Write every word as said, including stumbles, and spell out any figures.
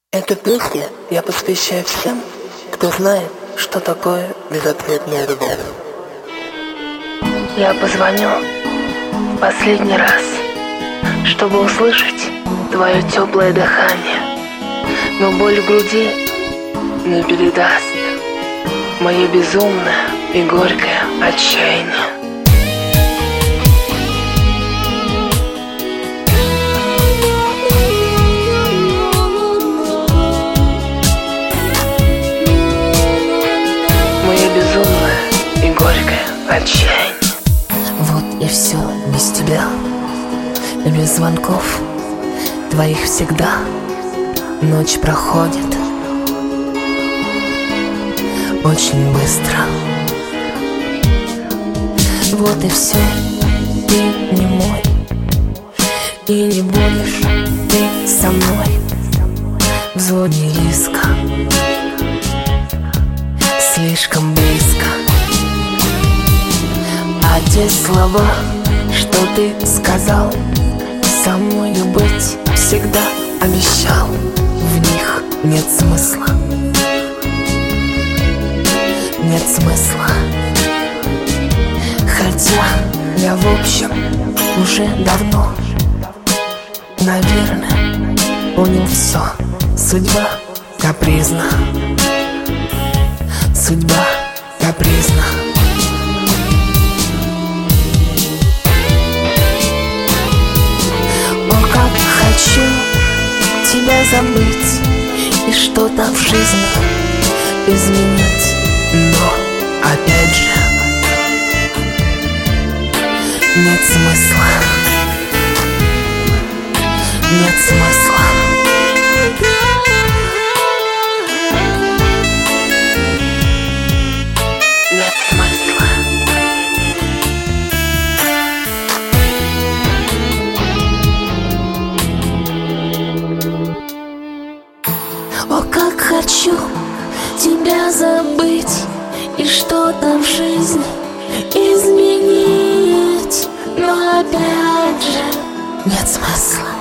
Эту песню я посвящаю всем, кто знает, что такое безответная любовь. Я позвоню в последний раз, чтобы услышать твое теплое дыхание, но боль в груди не передаст мое безумное и горькое отчаяние. Мое безумное и горькое отчаяние. Вот и все без тебя, и без звонков твоих всегда. Ночь проходит очень быстро. Вот и все, ты не мой, и не будешь ты со мной в зоне риска. Слишком близко. А те слова, что ты сказал, со мною быть всегда обещал, в них нет смысла. Нет смысла. Хотя я в общем уже давно, наверное, понял все. Судьба капризна. Судьба капризна. О, как хочу тебя забыть и что-то в жизни изменить, но опять же нет смысла. Нет смысла. Нет смысла. О, как хочу тебя забыть и что-то в жизни изменить, но опять же нет смысла.